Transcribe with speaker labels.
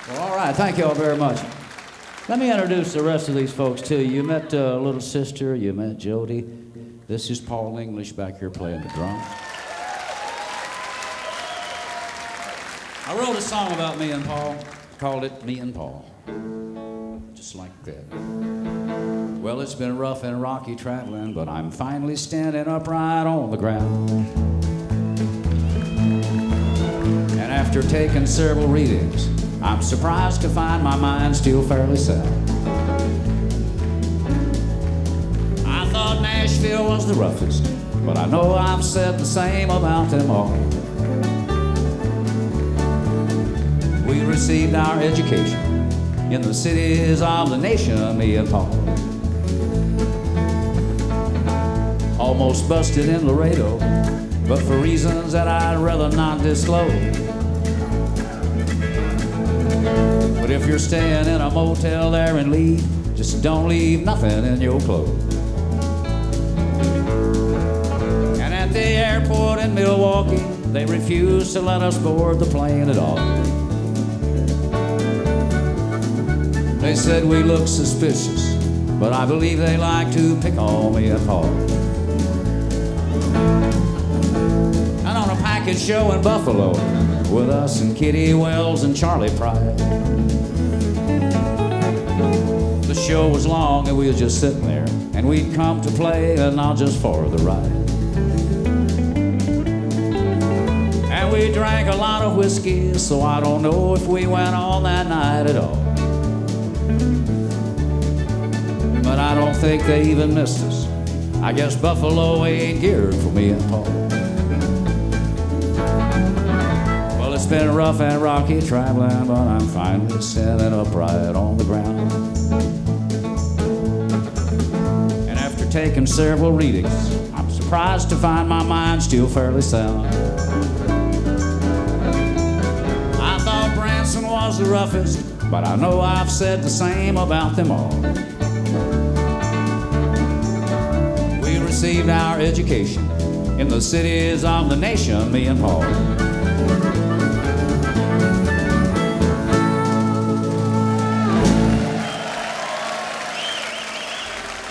Speaker 1: Well, all right, thank you all very much. Let me introduce the rest of these folks to you. You met Little Sister, you met Jody. This is Paul English back here playing the drums. I wrote a song about me and Paul, called it Me and Paul. Just like that. Well, it's been rough and rocky traveling, but I'm finally standing upright on the ground. And after taking several readings, I'm surprised to find my mind still fairly sound. I thought Nashville was the roughest, but I know I've said the same about them all. We received our education in the cities of the nation, me and Paul. Almost busted in Laredo, but for reasons that I'd rather not disclose. But if you're staying in a motel there in Lee, just don't leave nothing in your clothes. And at the airport in Milwaukee, they refused to let us board the plane at all. They said we look suspicious, but I believe they like to pick on me and Paul. And on a package show in Buffalo, with us and Kitty Wells and Charlie Pride. The show was long and we was just sitting there, and we'd come to play and not just for the ride. And we drank a lot of whiskey, so I don't know if we went all that night at all. But I don't think they even missed us. I guess Buffalo ain't geared for me and Paul. Well, it's been rough and rocky traveling, but I'm finally standing upright on the ground. And after taking several readings, I'm surprised to find my mind still fairly sound. I thought Branson was the roughest, but I know I've said the same about them all. We received our education in the cities of the nation, me and Paul.